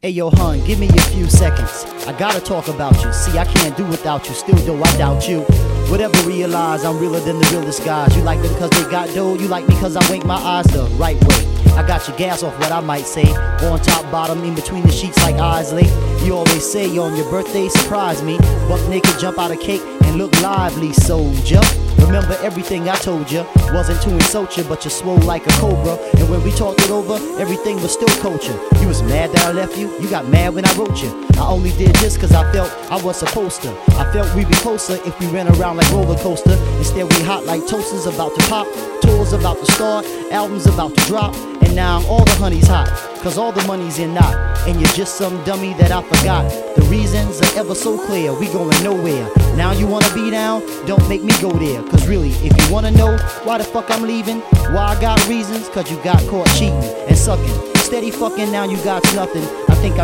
Hey yo, hun, give me a few seconds. I gotta talk about you. See, I can't do without you. Still though, I doubt you. Whatever, realize I'm realer than the realest guys. You like them cause they got dough. You like me cause I wink my eyes the right way. I got your gas off what I might say. On top, bottom, in between the sheets like Isley. You always say on your birthday, surprise me. Buck naked, jump out of cake and look lively, soldier. Remember everything I told ya. Wasn't to insult ya, but you swole like a cobra. And when we talked it over, everything was still culture. You was mad that I left you, you got mad when I wrote you. I only did this cause I felt I was supposed to. I felt we'd be closer if we ran around like roller coaster. Instead we hot like toasters about to pop. Tours about to start, albums about to drop. And now all the honey's hot, cause all the money's in knot. And you're just some dummy that I forgot. The reasons are ever so clear, we going nowhere. Now you wanna be down? Don't make me go there. Cause really, if you wanna know why the fuck I'm leaving, why I got reasons, cause you got caught cheating and sucking. Steady fucking, now you got nothing.